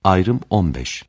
Ayrım 15.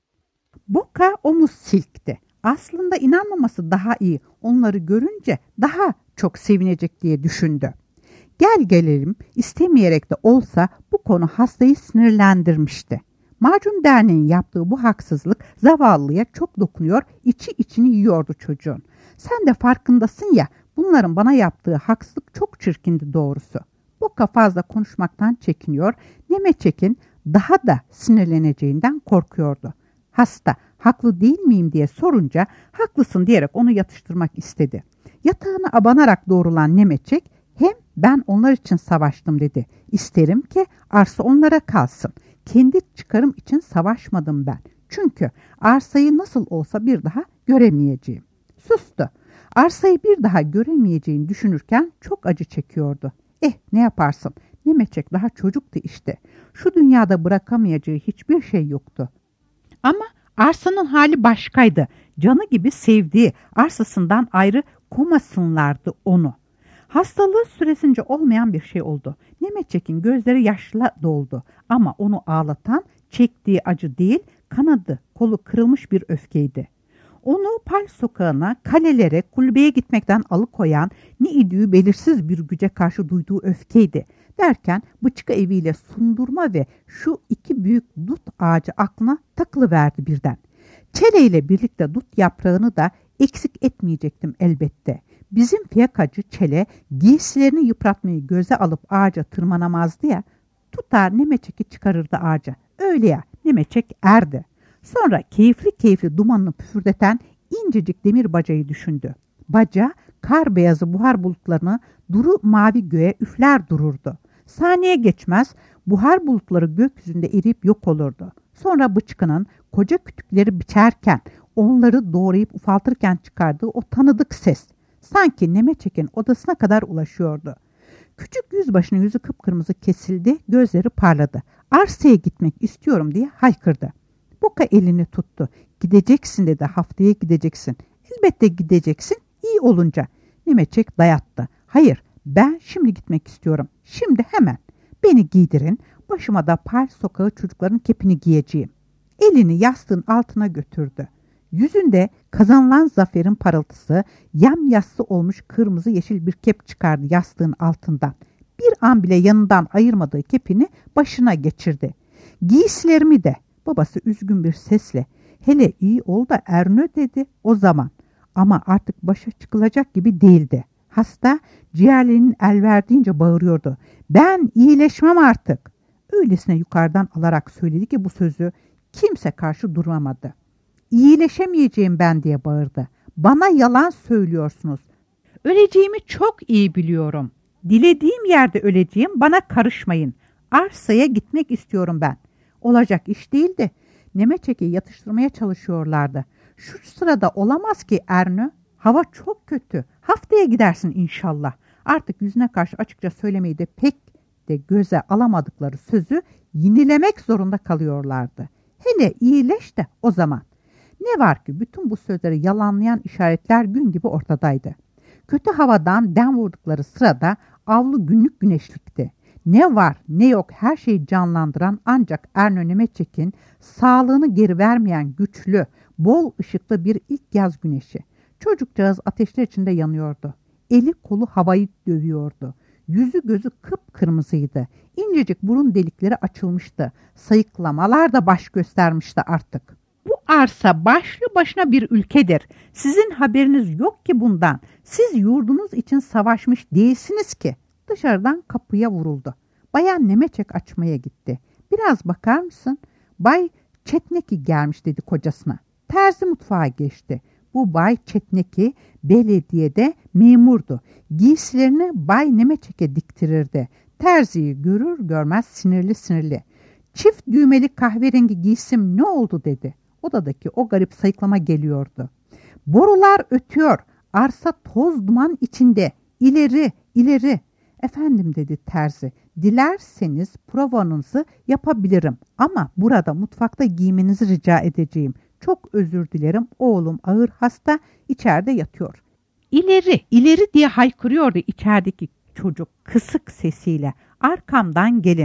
Boka omuz silkti. Aslında inanmaması daha iyi. Onları görünce daha çok sevinecek diye düşündü. Gel gelelim istemeyerek de olsa bu konu hastayı sinirlendirmişti. Macun Derneği'nin yaptığı bu haksızlık zavallıya çok dokunuyor, içi içini yiyordu çocuğun. Sen de farkındasın ya, bunların bana yaptığı haksızlık çok çirkindi doğrusu. Boka fazla konuşmaktan çekiniyor, Nemeçek'in daha da sinirleneceğinden korkuyordu. Hasta, haklı değil miyim diye sorunca haklısın diyerek onu yatıştırmak istedi. Yatağına abanarak doğrulan Nemeçek, hem ben onlar için savaştım dedi. İsterim ki arsa onlara kalsın. Kendi çıkarım için savaşmadım ben. Çünkü arsayı nasıl olsa bir daha göremeyeceğim. Sustu. Arsayı bir daha göremeyeceğini düşünürken çok acı çekiyordu. Ne yaparsın? Nemeçek daha çocuktu işte. Şu dünyada bırakamayacağı hiçbir şey yoktu. Ama arsanın hali başkaydı. Canı gibi sevdiği, arsasından ayrı komasınlardı onu. Hastalığı süresince olmayan bir şey oldu. Nemeçek'in gözleri yaşla doldu. Ama onu ağlatan çektiği acı değil, kanadı, kolu kırılmış bir öfkeydi. Onu Pal sokağına, kalelere, kulübeye gitmekten alıkoyan, ne idüğü belirsiz bir güce karşı duyduğu öfkeydi. Derken bıçkı eviyle sundurma ve şu iki büyük dut ağacı aklına takılıverdi birden. Çeleyle birlikte dut yaprağını da eksik etmeyecektim elbette. Bizim fiyakacı Çele giysilerini yıpratmayı göze alıp ağaca tırmanamazdı ya, tutar Nemeçek'i çıkarırdı ağaca. Öyle ya, Nemeçek erdi. Sonra keyifli keyifli dumanını püfürdeten incecik demir bacayı düşündü. Baca kar beyazı buhar bulutlarını duru mavi göğe üfler dururdu. Saniye geçmez buhar bulutları gökyüzünde eriyip yok olurdu. Sonra bıçkının koca kütükleri biçerken, onları doğrayıp ufaltırken çıkardığı o tanıdık ses sanki Nemeçek'in odasına kadar ulaşıyordu. Küçük yüzbaşının yüzü kıpkırmızı kesildi, gözleri parladı. Arsaya gitmek istiyorum diye haykırdı. Boka elini tuttu. Gideceksin dedi, haftaya gideceksin. Elbette gideceksin, iyi olunca. Nemeçek dayattı. Hayır, ben şimdi gitmek istiyorum. Şimdi hemen. Beni giydirin, başıma da Pal sokağı çocukların kepini giyeceğim. Elini yastığın altına götürdü. Yüzünde kazanılan zaferin parıltısı, yamyassı olmuş kırmızı yeşil bir kep çıkardı yastığın altından. Bir an bile yanından ayırmadığı kepini başına geçirdi. Giysilerimi de, babası üzgün bir sesle, hele iyi ol da Ernö dedi o zaman. Ama artık başa çıkılacak gibi değildi. Hasta ciğerlerinin el verdiğince bağırıyordu. Ben iyileşmem artık. Öylesine yukarıdan alarak söyledi ki bu sözü kimse karşı duramadı. İyileşemeyeceğim ben diye bağırdı. Bana yalan söylüyorsunuz. Öleceğimi çok iyi biliyorum. Dilediğim yerde öleceğim, bana karışmayın. Arsaya gitmek istiyorum ben. Olacak iş değildi. Nemeçek'i yatıştırmaya çalışıyorlardı. Şu sırada olamaz ki Ernö. Hava çok kötü. Haftaya gidersin inşallah. Artık yüzüne karşı açıkça söylemeyi de pek de göze alamadıkları sözü yinilemek zorunda kalıyorlardı. Hele iyileş de o zaman. Ne var ki bütün bu sözleri yalanlayan işaretler gün gibi ortadaydı. Kötü havadan dem vurdukları sırada avlu günlük güneşlikti. Ne var ne yok her şeyi canlandıran ancak Ernö Nemeçek'in sağlığını geri vermeyen güçlü, bol ışıklı bir ilk yaz güneşi. Çocukcağız ateşler içinde yanıyordu. Eli kolu havayı dövüyordu. Yüzü gözü kıpkırmızıydı. İncecik burun delikleri açılmıştı. Sayıklamalar da baş göstermişti artık. Bu arsa başlı başına bir ülkedir. Sizin haberiniz yok ki bundan. Siz yurdunuz için savaşmış değilsiniz ki. Dışarıdan kapıya vuruldu. Bayan Nemeçek açmaya gitti. Biraz bakar mısın? Bay Çetneki gelmiş dedi kocasına. Terzi mutfağa geçti. Bu Bay Çetneki belediyede memurdu. Giysilerini Bay Nemeçek'e diktirirdi. Terziyi görür görmez sinirli sinirli. Çift düğmeli kahverengi giysim ne oldu dedi. Odadaki o garip sayıklama geliyordu. Borular ötüyor. Arsa toz duman içinde. İleri, ileri. Efendim dedi terzi. Dilerseniz provanızı yapabilirim. Ama burada mutfakta giymenizi rica edeceğim. Çok özür dilerim. Oğlum ağır hasta içeride yatıyor. İleri, ileri diye haykırıyordu içerideki çocuk kısık sesiyle. Arkamdan gelin.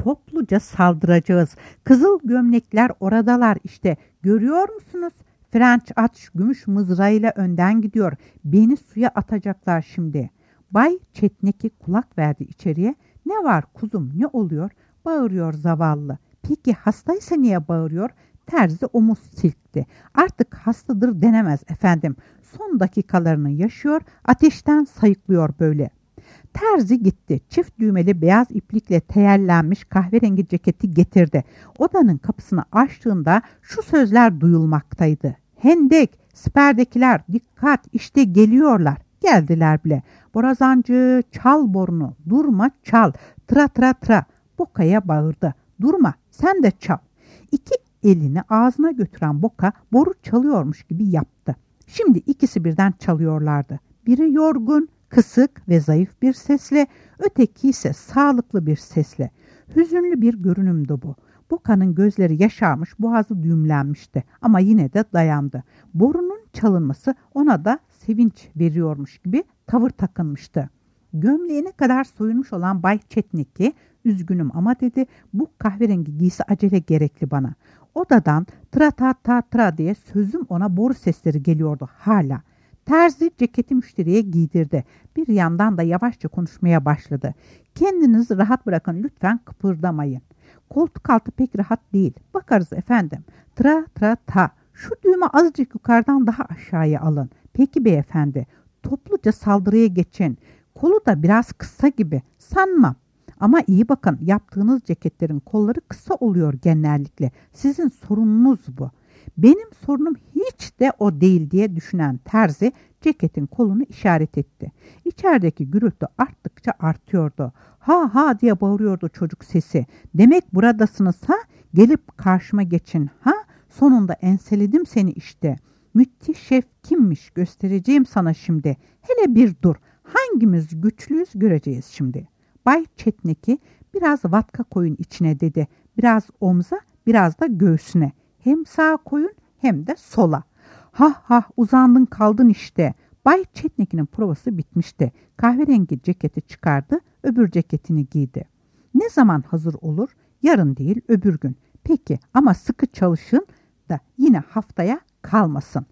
topluca saldıracağız. Kızıl gömlekler oradalar işte. Görüyor musunuz? French at gümüş mızrağıyla önden gidiyor. Beni suya atacaklar şimdi. Bay Çetneki kulak verdi içeriye. Ne var kuzum, ne oluyor? Bağırıyor zavallı. Peki hastaysa niye bağırıyor? Terzi omuz silkti. Artık hastadır denemez efendim. Son dakikalarını yaşıyor, ateşten sayıklıyor böyle. Terzi gitti. Çift düğmeli beyaz iplikle teyellenmiş kahverengi ceketi getirdi. Odanın kapısını açtığında şu sözler duyulmaktaydı. Hendek, siperdekiler, dikkat, işte geliyorlar. Geldiler bile. Borazancı, çal borunu, durma çal, tra tra tra. Boka'ya bağırdı. Durma, sen de çal. İki elini ağzına götüren Boka boru çalıyormuş gibi yaptı. Şimdi ikisi birden çalıyorlardı. Biri yorgun, kısık ve zayıf bir sesle, öteki ise sağlıklı bir sesle. Hüzünlü bir görünümdü bu. Boka'nın gözleri yaşarmış, boğazı düğümlenmişti ama yine de dayandı. Borunun çalınması ona da sevinç veriyormuş gibi tavır takınmıştı. Gömleğine kadar soyunmuş olan Bay Çetniki, üzgünüm ama dedi, bu kahverengi giysi acele gerekli bana. Odadan tra ta ta tra diye sözüm ona boru sesleri geliyordu hala. Terzi ceketi müşteriye giydirdi. Bir yandan da yavaşça konuşmaya başladı. Kendinizi rahat bırakın, lütfen kıpırdamayın. Koltuk altı pek rahat değil. Bakarız efendim. Tra tra ta. Şu düğme azıcık yukarıdan daha aşağıya alın. Peki beyefendi. Topluca saldırıya geçin. Kolu da biraz kısa gibi. Sanmam. Ama iyi bakın, yaptığınız ceketlerin kolları kısa oluyor genellikle. Sizin sorununuz bu. Benim sorunum hiç de o değil diye düşünen Terzi ceketin kolunu işaret etti. İçerideki gürültü arttıkça artıyordu. Ha ha diye bağırıyordu çocuk sesi. Demek buradasınız ha? Gelip karşıma geçin ha? Sonunda enseledim seni işte. Müthiş şef kimmiş göstereceğim sana şimdi. Hele bir dur. Hangimiz güçlüyüz göreceğiz şimdi. Bay Çetneki biraz vatka koyun içine dedi. Biraz omza, biraz da göğsüne. Hem sağa koyun hem de sola. Ha ha uzandın kaldın işte. Bay Çetneki'nin provası bitmişti. Kahverengi ceketi çıkardı, öbür ceketini giydi. Ne zaman hazır olur? Yarın değil, öbür gün. Peki ama sıkı çalışın da yine haftaya kalmasın.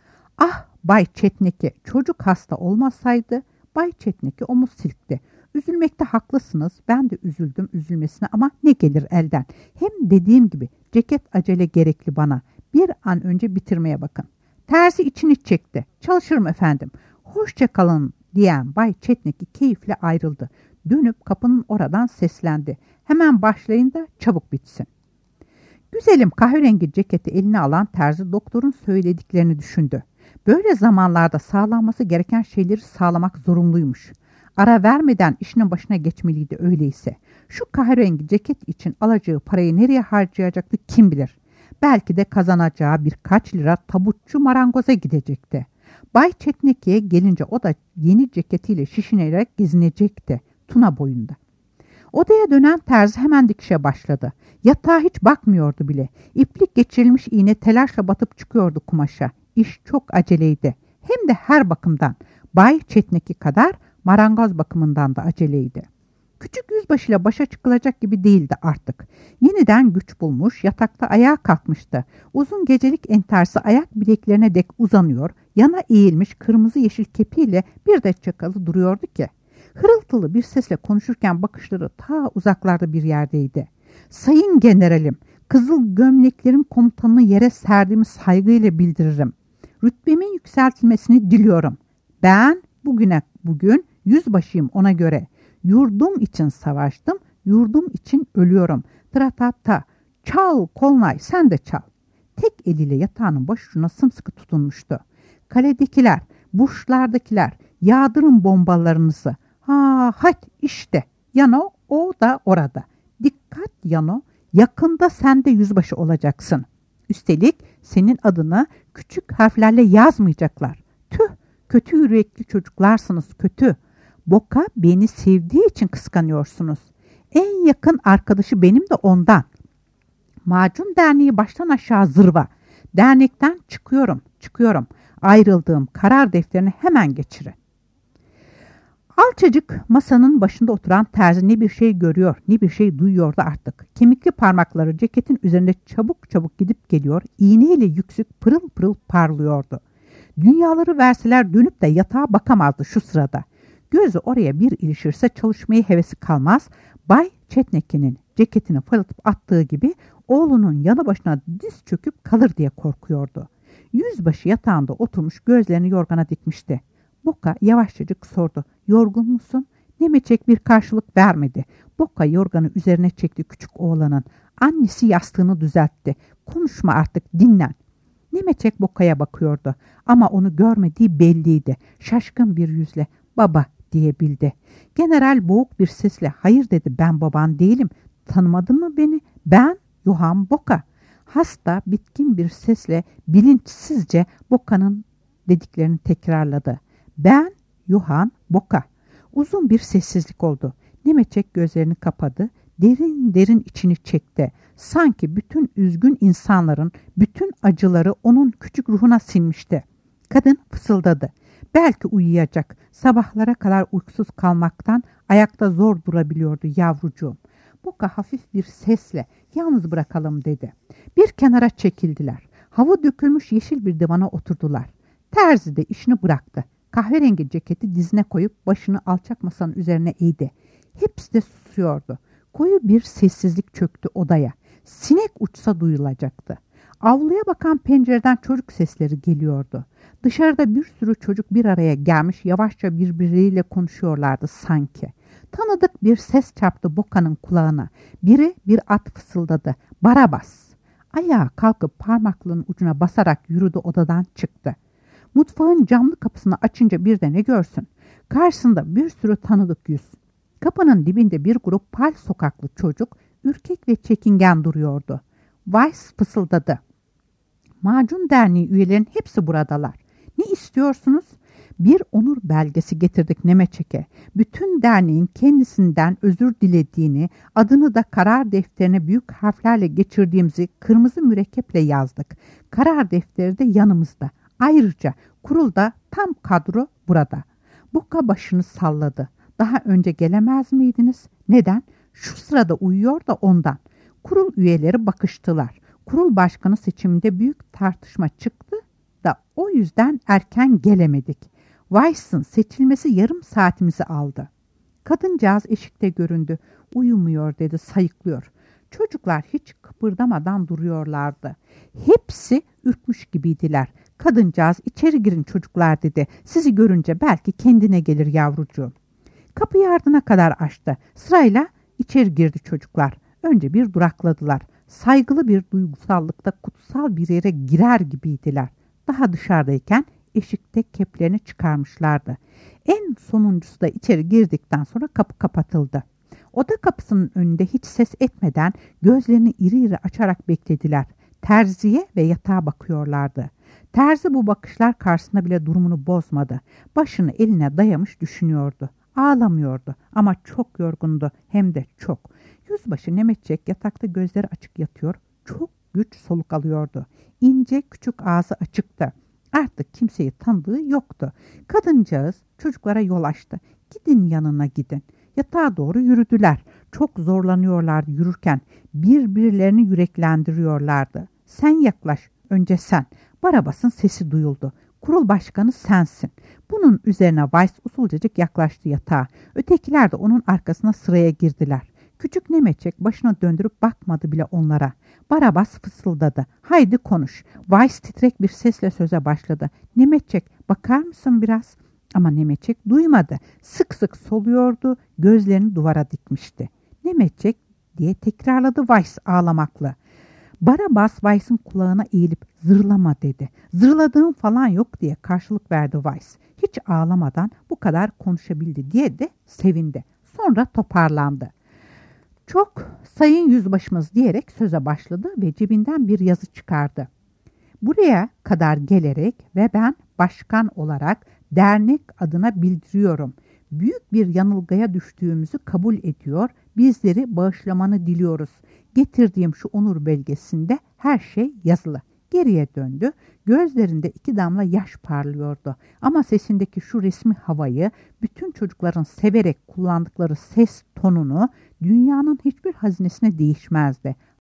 Ah Bay Çetneki, çocuk hasta olmasaydı. Bay Çetneki omuz silkti. Üzülmekte haklısınız. Ben de üzüldüm üzülmesine ama ne gelir elden. Hem dediğim gibi ceket acele gerekli bana. Bir an önce bitirmeye bakın. Terzi içini çekti. Çalışırım efendim. Hoşça kalın diyen Bay Çetneki keyifle ayrıldı. Dönüp kapının oradan seslendi. Hemen başlayın da çabuk bitsin. Güzelim kahverengi ceketi eline alan Terzi doktorun söylediklerini düşündü. Böyle zamanlarda sağlanması gereken şeyleri sağlamak zorunluymuş. Ara vermeden işinin başına geçmeliydi öyleyse. Şu kahverengi ceket için alacağı parayı nereye harcayacaktı kim bilir. Belki de kazanacağı birkaç lira tabutçu marangoza gidecekti. Bay Çetneki'ye gelince o da yeni ceketiyle şişinerek gezinecekti Tuna boyunda. Odaya dönen Terzi hemen dikişe başladı. Yatağa hiç bakmıyordu bile. İplik geçirilmiş iğne telaşla batıp çıkıyordu kumaşa. İş çok aceleydi. Hem de her bakımdan. Bay Çetneki kadar marangoz bakımından da aceleydi. Küçük yüzbaşıyla başa çıkılacak gibi değildi artık. Yeniden güç bulmuş, yatakta ayağa kalkmıştı. Uzun gecelik entersi ayak bileklerine dek uzanıyor, yana eğilmiş kırmızı yeşil kepiyle bir de çakalı duruyordu ki. Hırıltılı bir sesle konuşurken bakışları ta uzaklarda bir yerdeydi. Sayın generalim, kızıl gömleklerin komutanını yere serdiğimi saygıyla bildiririm. Rütbemin yükseltilmesini diliyorum. Ben bugün yüzbaşıyım ona göre. Yurdum için savaştım, yurdum için ölüyorum. Tratata, çal Kolnay sen de çal. Tek eliyle yatağının başucuna sımsıkı tutunmuştu. Kaledekiler, burçlardakiler, yağdırın bombalarınızı. Ha hadi işte, Yano o da orada. Dikkat Yano, yakında sen de yüzbaşı olacaksın. Üstelik senin adını küçük harflerle yazmayacaklar. Tüh, kötü yürekli çocuklarsınız kötü. Boka beni sevdiği için kıskanıyorsunuz. En yakın arkadaşı benim de ondan. Macun Derneği baştan aşağı zırva. Dernekten çıkıyorum. Ayrıldığım karar defterini hemen geçirin. Alçacık masanın başında oturan terzi ne bir şey görüyor ne bir şey duyuyordu artık. Kemikli parmakları ceketin üzerinde çabuk çabuk gidip geliyor, iğneyle yüksük pırıl pırıl parlıyordu. Dünyaları verseler dönüp de yatağa bakamazdı şu sırada. Gözü oraya bir ilişirse çalışmaya hevesi kalmaz. Bay Chetney'nin ceketini fırlatıp attığı gibi oğlunun yanı başına diz çöküp kalır diye korkuyordu. Yüzbaşı yatağında oturmuş gözlerini yorgana dikmişti. Boka yavaşçacık sordu. Yorgun musun? Nemeçek bir karşılık vermedi. Boka yorganı üzerine çekti küçük oğlanın. Annesi yastığını düzeltti. Konuşma artık, dinlen. Nemeçek Boka'ya bakıyordu ama onu görmediği belliydi. Şaşkın bir yüzle baba diyebildi. General boğuk bir sesle hayır dedi, ben baban değilim. Tanımadın mı beni? Ben Johann Boka. Hasta bitkin bir sesle bilinçsizce Boka'nın dediklerini tekrarladı. Ben Johann Boka. Uzun bir sessizlik oldu. Nemeçek gözlerini kapadı. Derin derin içini çekti. Sanki bütün üzgün insanların bütün acıları onun küçük ruhuna sinmişti. Kadın fısıldadı. Belki uyuyacak. Sabahlara kadar uykusuz kalmaktan ayakta zor durabiliyordu yavrucuğum. Boka hafif bir sesle yalnız bırakalım dedi. Bir kenara çekildiler. Hava dökülmüş yeşil bir divana oturdular. Terzi de işini bıraktı. Kahverengi ceketi dizine koyup başını alçak masanın üzerine eğdi. Hepsi de susuyordu. Koyu bir sessizlik çöktü odaya. Sinek uçsa duyulacaktı. Avluya bakan pencereden çocuk sesleri geliyordu. Dışarıda bir sürü çocuk bir araya gelmiş yavaşça birbirleriyle konuşuyorlardı sanki. Tanıdık bir ses çarptı Boka'nın kulağına. Biri bir at fısıldadı. Barabas. Ayağa kalkıp parmaklığının ucuna basarak yürüdü, odadan çıktı. Mutfağın camlı kapısını açınca bir de ne görsün? Karşısında bir sürü tanıdık yüz. Kapının dibinde bir grup pal sokaklı çocuk ürkek ve çekingen duruyordu. Weiss fısıldadı. Macun Derneği üyelerinin hepsi buradalar. Ne istiyorsunuz? Bir onur belgesi getirdik Nemeçek'e. Bütün derneğin kendisinden özür dilediğini, adını da karar defterine büyük harflerle geçirdiğimizi kırmızı mürekkeple yazdık. Karar defteri de yanımızda. Ayrıca kurulda tam kadro burada. Boka başını salladı. Daha önce gelemez miydiniz? Neden? Şu sırada uyuyor da ondan. Kurul üyeleri bakıştılar. Kurul başkanı seçiminde büyük tartışma çıktı da o yüzden erken gelemedik. Weiss'ın seçilmesi yarım saatimizi aldı. Kadıncağız eşikte göründü. Uyumuyor dedi sayıklıyor. Çocuklar hiç kıpırdamadan duruyorlardı. Hepsi ürkmüş gibiydiler. Kadıncağız içeri girin çocuklar dedi. Sizi görünce belki kendine gelir yavrucuğum. Kapıyı ardına kadar açtı. Sırayla içeri girdi çocuklar. Önce bir durakladılar. Saygılı bir duygusallıkta kutsal bir yere girer gibiydiler. Daha dışarıdayken eşikte keplerini çıkarmışlardı. En sonuncusu da içeri girdikten sonra kapı kapatıldı. Oda kapısının önünde hiç ses etmeden gözlerini iri iri açarak beklediler. Terziye ve yatağa bakıyorlardı. Terzi bu bakışlar karşısında bile durumunu bozmadı. Başını eline dayamış düşünüyordu. Ağlamıyordu ama çok yorgundu, hem de çok. Yüzbaşı Nemetçek yatakta gözleri açık yatıyor, çok güç soluk alıyordu. İnce küçük ağzı açıktı. Artık kimseyi tanıdığı yoktu. Kadıncağız çocuklara yol açtı. Gidin yanına gidin. Yatağa doğru yürüdüler. Çok zorlanıyorlardı yürürken. Birbirlerini yüreklendiriyorlardı. Sen yaklaş, önce sen. Barabas'ın sesi duyuldu. Kurul başkanı sensin. Bunun üzerine Weiss usulcacık yaklaştı yatağa. Ötekiler de onun arkasına sıraya girdiler. Küçük Nemetçek başına döndürüp bakmadı bile onlara. Barabas fısıldadı. Haydi konuş. Weiss titrek bir sesle söze başladı. Nemetçek, bakar mısın biraz? Ama Nemetçek duymadı. Sık sık soluyordu. Gözlerini duvara dikmişti. Nemetçek diye tekrarladı Weiss ağlamakla. Barabas Weiss'in kulağına eğilip zırlama dedi. Zırladığım falan yok diye karşılık verdi Weiss. Hiç ağlamadan bu kadar konuşabildi diye de sevindi. Sonra toparlandı. Çok sayın yüzbaşımız diyerek söze başladı ve cebinden bir yazı çıkardı. Buraya kadar gelerek ve ben başkan olarak dernek adına bildiriyorum. Büyük bir yanılgıya düştüğümüzü kabul ediyor, bizleri bağışlamanı diliyoruz. Getirdiğim şu onur belgesinde her şey yazılı. Geriye döndü. Gözlerinde 2 damla yaş parlıyordu. Ama sesindeki şu resmi havayı, bütün çocukların severek kullandıkları ses tonunu dünyanın hiçbir hazinesine değişmezdi.